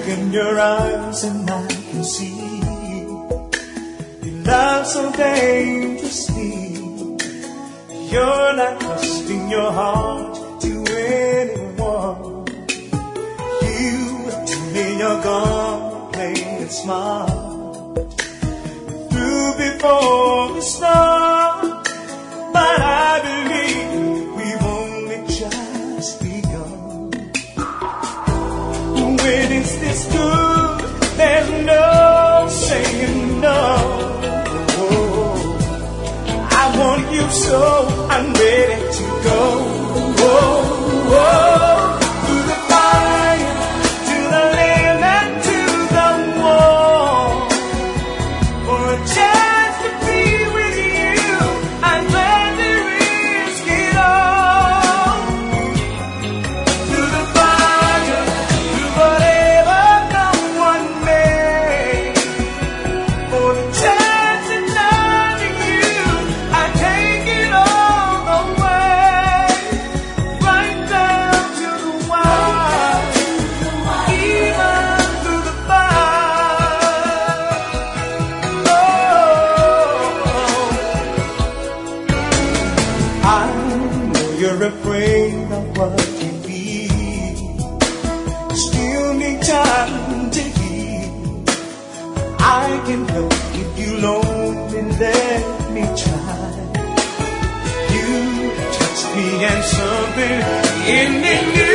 in your eyes and I can see you love so dangerously. You're not trusting your heart to anyone. You tell me you're gonna play it smart. Through before we start, but I believe we've only just begun. When it's this good, there's no saying no. I want you so I'm ready to go. Through the fire, to the land and to the wall. For a chance to be with you, I'd gladly risk it all. Through the fire, through whatever no one may. For the chance of loving you, I take it all the way. Right down to the wire, even through the fire. I know you're afraid of what can be. Still need time to heal. I can help if you lonely, let me try. You touch me and something in you